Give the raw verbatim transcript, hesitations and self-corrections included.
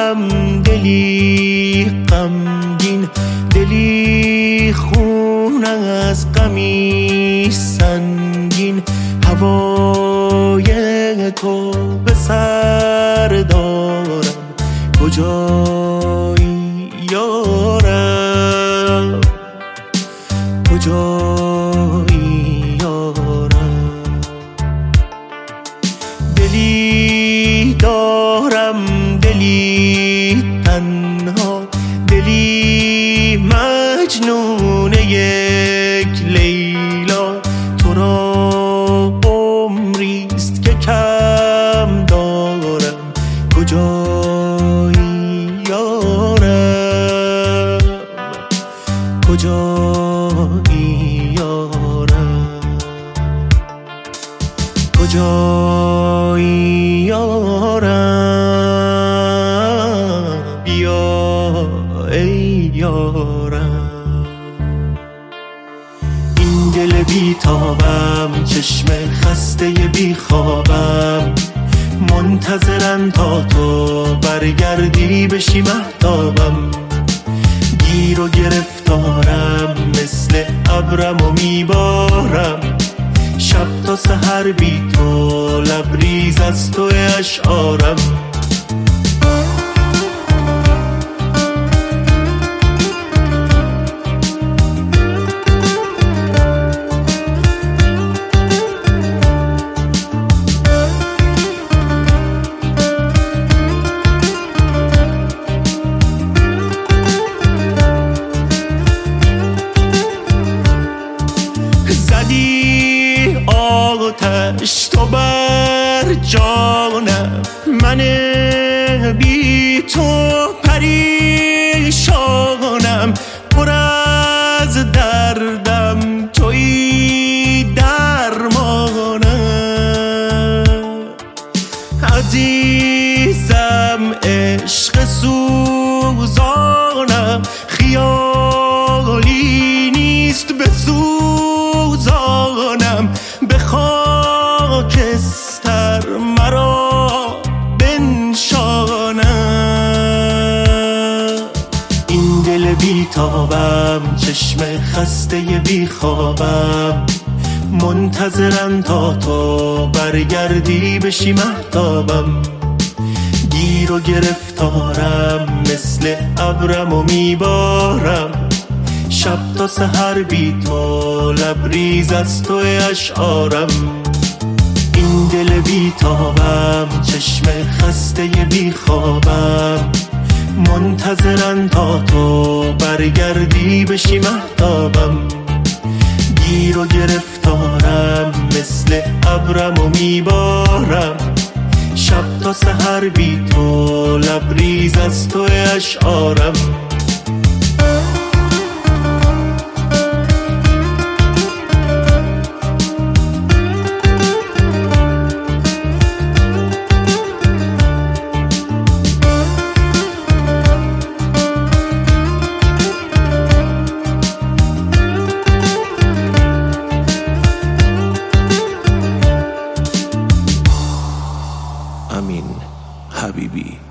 دارم دلی غمگین، دلی خون از غمی سنگین. هوای تو به سر دارم، کجایی یارم، کجایی یارم. دلی دارم دلی تنها، دلی مجنون یک لیلا. تو را عمریست که کم دارم، کجایی یارم، کجایی یارم، کجایی یارم. بیا ای یارم. این دل بی تابم، چشم خسته بی خوابم، منتظرن تا تو برگردی بشی مهتابم. گیر و گرفتارم، مثل ابرم و میبارم. شب تا سحر بی تو، لبریز از تو اشعارم. آتش تو بر جانم، من بی تو پریشانم. پر از دردم تویی درمانم. عزیزم عشق سوزانم، خیالی نیست بسوزانم. به خاکستر مرا بنشانم. این دل بی تابم، چشم خسته بی خوابم، منتظرن تا تو برگردی بشی مهتابم. گیر و گرفتارم، مثل ابرم و میبارم. شب تا سحر بی تو، لبریز از تو اشعارم. این دل بی تابم، چشم خسته بی خوابم، منتظرن تا تو برگردی بشی مهتابم. گیر و گرفتارم، مثل ابرم و میبارم. شب تا سحر بی تو، لبریز از تو اشعارم. امین حبیبی.